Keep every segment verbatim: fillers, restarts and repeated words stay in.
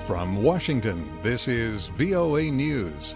From Washington, this is V O A News.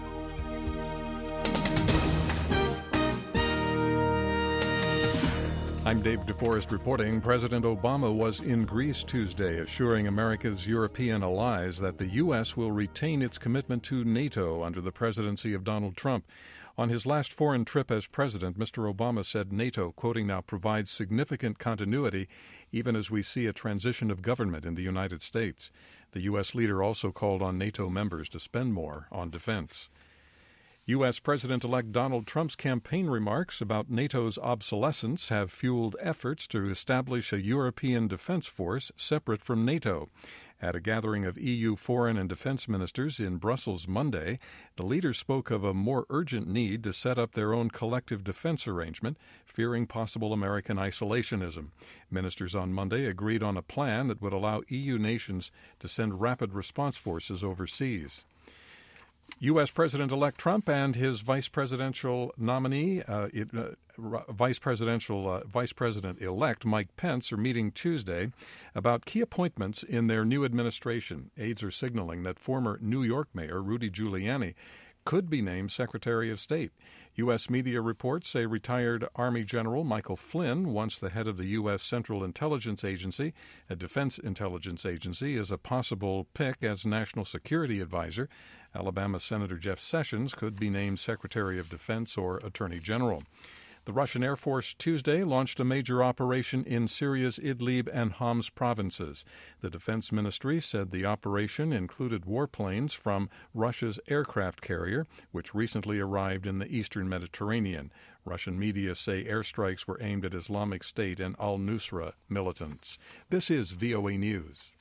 I'm Dave DeForest reporting President Obama was in Greece Tuesday, assuring America's European allies that the U S will retain its commitment to NATO under the presidency of Donald Trump. On his last foreign trip as president, Mister Obama said NATO, quoting now, provides significant continuity even as we see a transition of government in the United States. The U S leader also called on NATO members to spend more on defense. U S. President-elect Donald Trump's campaign remarks about NATO's obsolescence have fueled efforts to establish a European defense force separate from NATO. At a gathering of E U foreign and defense ministers in Brussels Monday, the leaders spoke of a more urgent need to set up their own collective defense arrangement, fearing possible American isolationism. Ministers on Monday agreed on a plan that would allow E U nations to send rapid response forces overseas. U S. President-elect Trump and his vice presidential nominee, uh, it, uh, vice presidential uh, vice president-elect Mike Pence, are meeting Tuesday about key appointments in their new administration. Aides are signaling that former New York Mayor Rudy Giuliani could be named Secretary of State. U S media reports say retired Army General Michael Flynn, once the head of the U S. Central Intelligence Agency, a defense intelligence agency, is a possible pick as National Security Advisor. Alabama Senator Jeff Sessions could be named Secretary of Defense or Attorney General. The Russian Air Force Tuesday launched a major operation in Syria's Idlib and Homs provinces. The Defense Ministry said the operation included warplanes from Russia's aircraft carrier, which recently arrived in the eastern Mediterranean. Russian media say airstrikes were aimed at Islamic State and al-Nusra militants. This is V O A News.